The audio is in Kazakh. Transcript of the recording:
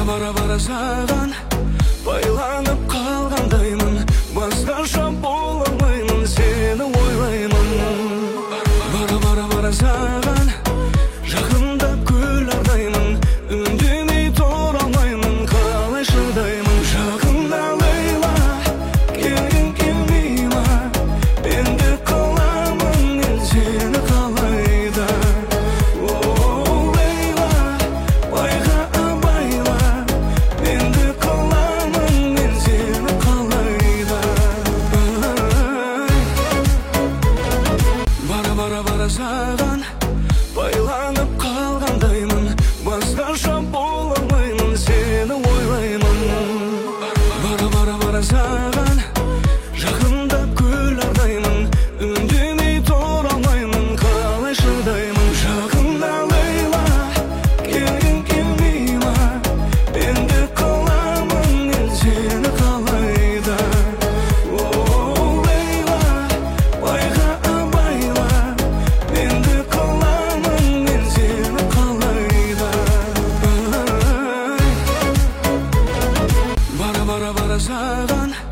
Бара-бара саған байланып қалғандаймын, басқаша бола алмаймын, сені ойлаймын. Бара-бара саған жақындап гүл арнаймын, үндемей тұра алмаймын, қалай шыдаймын. Жақында Лейла, келгің келмей ма? Енді қаламын мен сені қалайда. О, Лейла, байға абайла, енді қаламын мен сені қалайда. Бара-бара саған байланып қалғандаймын, басқаша бола алмаймын, сені ойлаймын. Бара-бара саған жақындап гүл арнаймын, үндемей тұра алмаймын, қалай шыдаймын. Жақында Лейла, келгің келмей ма? Енді қаламын мен сені қалайда. О, Лейла, байға абайла, енді қаламын мен сені қалайда. Бара-бара саған